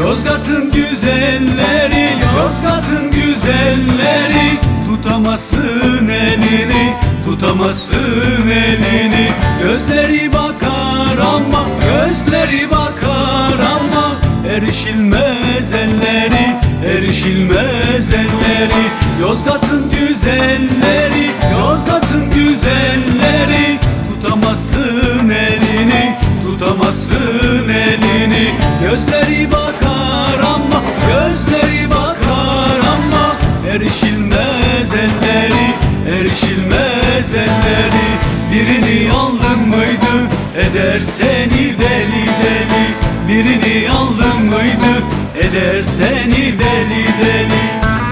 Yozgat'ın güzelleri, Yozgat'ın güzelleri, tutamazsın elini, tutamazsın elini. Gözleri bakar ama, gözleri bakar ama, erişilmez elleri, erişilmez elleri. Yozgat'ın güzelleri, Yozgat'ın güzelleri, tutamazsın elini, tutamazsın elini. Gözleri bakar ama, gözleri bakar ama, erişilmez elleri, erişilmez elleri. Birini aldın mıydı eder seni deli deli, birini aldın mıydı eder seni deli deli.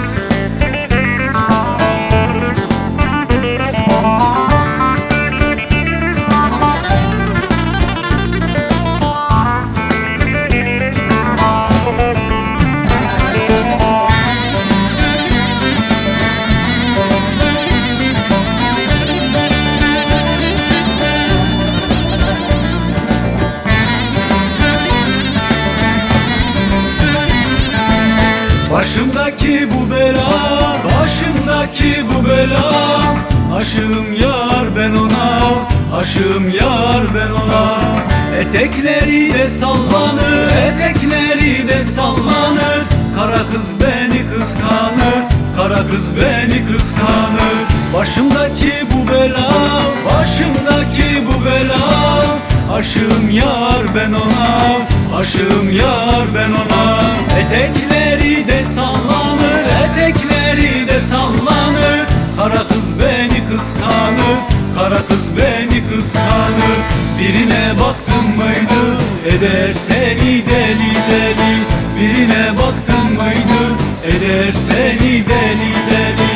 Başımdaki bu bela, başımdaki bu bela, aşığım yar ben ona, aşığım yar ben ona. Etekleri de sallanır, etekleri de sallanır, kara kız beni kıskanır, kara kız beni kıskanır. Başımdaki bu bela, başımdaki bu bela, aşığım yar ben ona, aşığım yar ben ona. Etekleri de sallanır, etekleri de sallanır, kara kız beni kıskanır, kara kız beni kıskanır. Birine baktın mıydı eder seni deli deli, birine baktın mıydı eder seni deli deli.